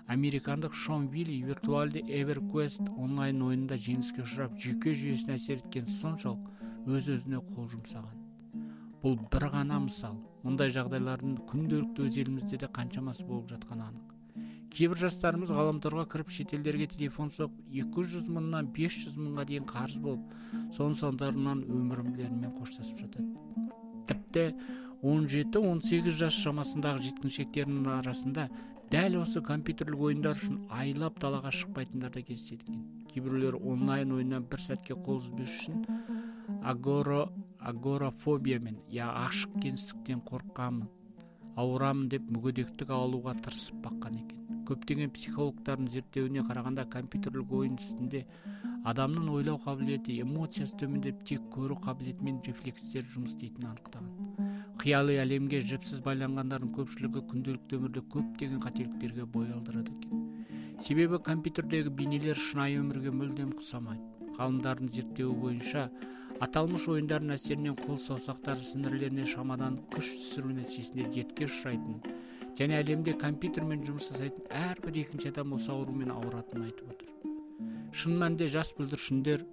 A: американдык Шон Вилли виртуалды EverQuest онлайн оюнунда жеңиске ұшырап, жүйке жүйесине әсер эткен соншалык өз-өзүнө кол жумсаган. Бул бир гана мисал. Мындай жагдайлардын күндөлүктүү өз элибизде да канчамасы болуп жатканы анык. Кээ бир жаштарыбыз галамторго кирип чет элдерге телефон согуп, эки жүз мыңдан беш жүз мыңга чейин карыз болуп, сонун салдарынан өмүрлөрү менен кошташып жатат. Типти он жети он сегиз жаш шамасындагы жеткинчектердин арасында дәл осы компьютерлік ойындар үшін айлап далаға шықпайтындар да кездескен. Кейбіреулер онлайн ойыннан бір сәтке қол үзбеш үшін агоро агорафобиямен, я ашық кеңістіктен қорқамын, ауырамын деп мүгедектік алуға тырысып баққан екен. Көптеген психологтардың зерттеуіне қарағанда компьютерлік ойын үстінде адамның ойлау қабілеті, эмоциясы төмендеп, тек көру қабілеті мен рефлекстер жұмыс істейтінін анықтаған. Қиялы әлемге жіпсіз байланғандардың көпшілігі күнделікті өмірде көптеген қателіктерге бой алдырады екен. Себебі компьютердегі бейнелер шынайы өмірге мүлдем ұқсамайды. Ғалымдардың зерттеуі бойынша аталмыш ойындардың әсерінен қол саусақтары сіңірлеріне шамадан күш түсіру нәтижесінде дертке ұшырайтын және әлемде компьютермен жұмыс жасайтын әрбір екінші адам осы аурумен ауыратынын айтып отыр. Шын мәнінде жас бүлдіршіндер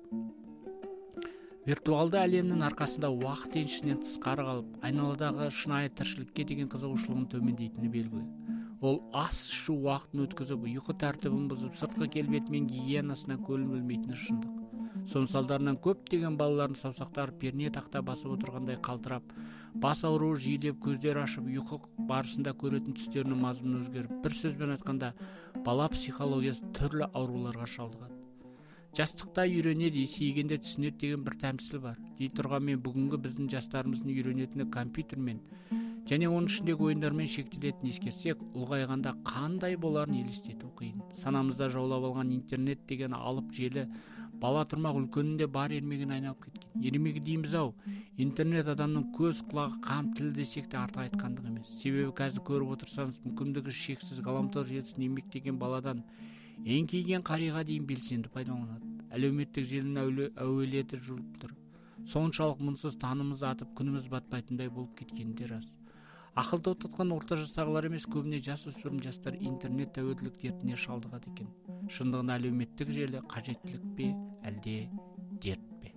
A: виртуалды әлемнің арқасында уақыт еншісінен тысқары қалып, айналадағы шынайы тіршілікке деген қызығушылығын төмендейтіні белгілі. Ол ас ішу уақытын өткізіп, ұйқы тәртібін бұзып, сыртқы келбеті мен гигиенасына көңіл бөлмейтіні шындық. Соның салдарынан көптеген балалардың саусақтары перне тақта басып отырғандай қалтырап, бас ауруы жиілеп, көздері ашып, ұйқы барысында көретін түстерінің мазмұны өзгеріп, бір сөзбен айтқанда, бала психологиясы түрлі ауруларға шалдығады. Жастықта үйренер, есейгенде түсінер деген бір тәмсіл бар. Дей тұрғанмен бүгінгі біздің жастарымыздың үйренетіні компьютермен және оның ішіндегі ойындармен шектелетінін ескерсек, ұлғайғанда қандай боларын елестету қиын. Санамызда жаулап алған интернет деген алып желі бала тұрмақ үлкенінде бар ермеген айналып кеткен. Ермегі дейміз-ау, интернет адамның көз, құлағы, қам, тіл десек те артық айтқандық емес. Себебі қазір көріп отырсаңыз, мүмкіндігі шексіз ғаламтор желісін еңбектеген баладан еңкейген қариға дейін белсенді пайдаланады. Әлеуметтік желінің әуелеті жүріп тұр. Соншалық мұнсыз танымыз атып, күніміз батпайтындай болып кеткені де рас. Ақылды отатқан орта жастағылар емес, көбіне жасөспірім жастар интернет тәуелділік дертіне шалдығады екен. Шындығында әлеуметтік желі қажеттілік пе, әлде дерт пе?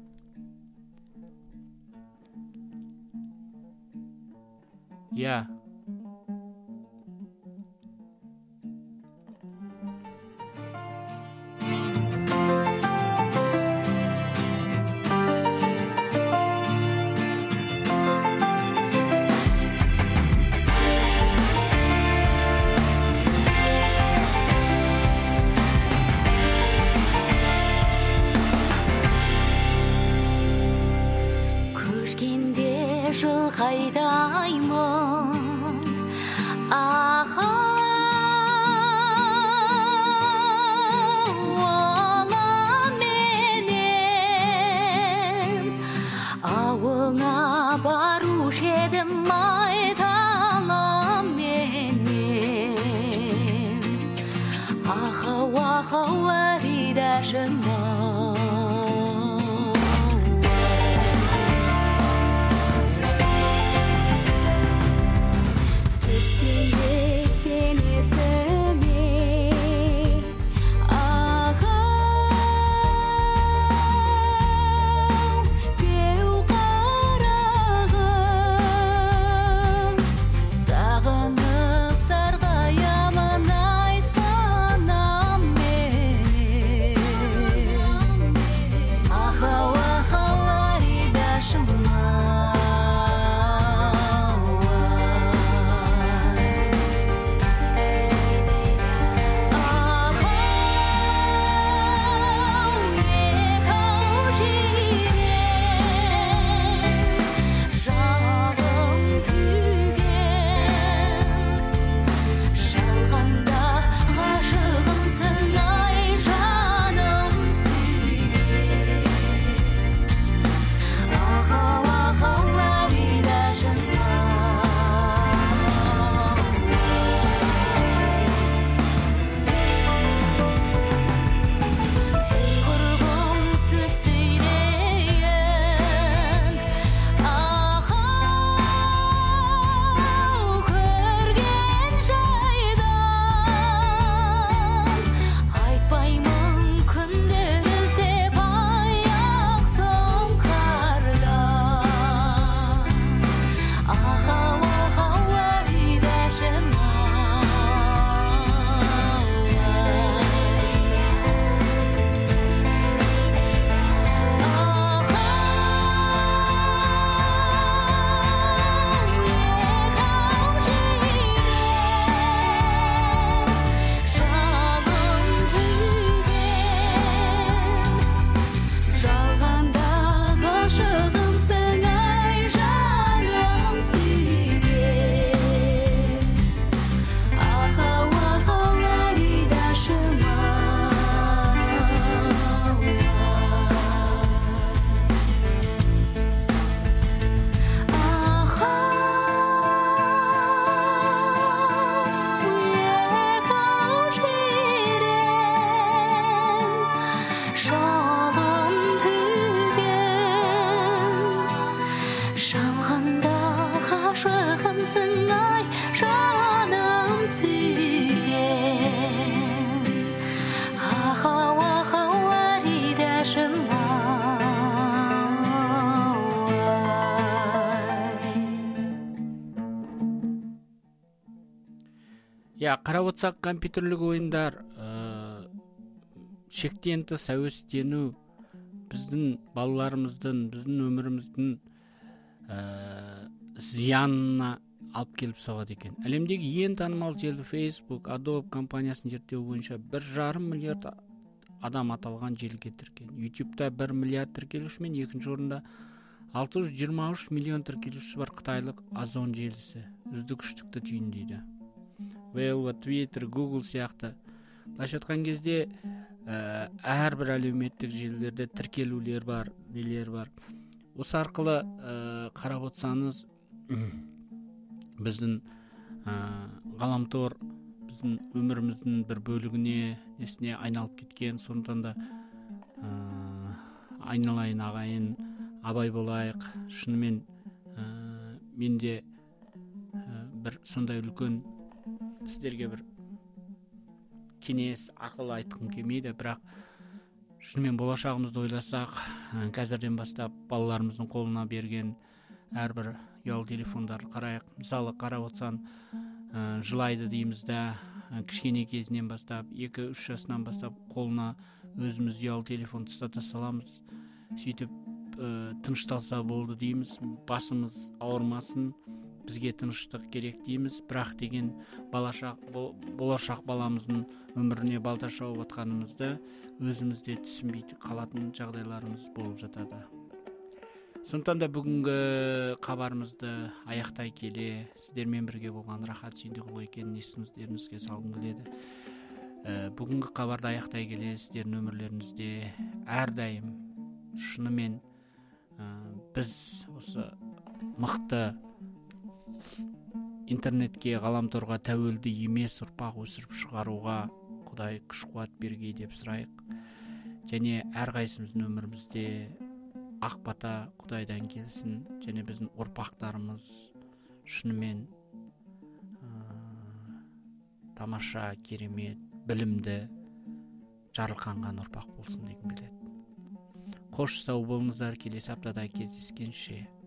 A: Я
G: қайдаймын аха аламенен ауыңа барушы едім айдаламенен ахау ахау әридәшіма барсың ай жаным сүйген ахау ахау аридашым
A: Я карап отсак компьютерлік ойындар шектен тыс әуестену біздің балаларымыздың, біздің өміріміздің зиянына алып келіп соғады екен. Әлемдегі ең танымал желі Facebook, Adobe компаниясының зерттеуі бойынша бір жарым миллиард адам аталған желіге тіркелген. YouTube'да бір миллиард тіркелушімен екінші орында алты жүз жиырма үш миллион тіркелушісі бар қытайлық Озон желісі үздік үштікті түйіндейді. Velvet, Twitter, Google сияқты. Былайша айтқан кезде әрбір әлеуметтік желілерде тіркелулер бар, нелер бар. Осы арқылы қарап отсаңыз, біздің ғаламтор біздің өміріміздің бір бөлігіне, несіне айналып кеткен. Сондықтан да айналайын ағайын, абай болайық. Шынымен менде бір сондай үлкен сіздерге бір кеңес, ақыл айтқым келмейді, бірақ шынымен болашағымызды ойласақ, қазірден бастап балаларымыздың қолына берген әрбір ұялы телефондарды қарайық. Мысалы, қарап отсаң, жылайды дейміз да, кішкене кезінен бастап, екі-үш жасынан бастап қолына өзіміз ұялы телефон ұстата саламыз. Сөйтіп тынышталса болды дейміз, басымыз ауырмасын, бізге тыныштық керек дейміз, бірақ деген болашақ баламыздың өміріне балта шауып атқанымызды өзімізде түсінбей қалатын жағдайларымыз болып жатады. Сондықтан да бүгінгі хабарымызды аяқтай келе, сіздермен бірге болған Рахат Сүйіндікұлы екенін есіңіздеріңізге салғым келеді. Бүгінгі хабарды аяқтай келе, сіздердің өмірлеріңізде әрдайым шынымен біз осы мықты интернетке, ғаламторға тәуелді емес ұрпақ өсіріп шығаруға Құдай күш-қуат бергей деп сұрайық. Және әрқайсымыздың өмірімізде ақ бата Құдайдан келсін, және біздің ұрпақтарымыз шынымен тамаша, керемет, білімді, жарылқанған ұрпақ болсын дегім келеді. Қош сау болыңыздар, келесі аптада кездескенше.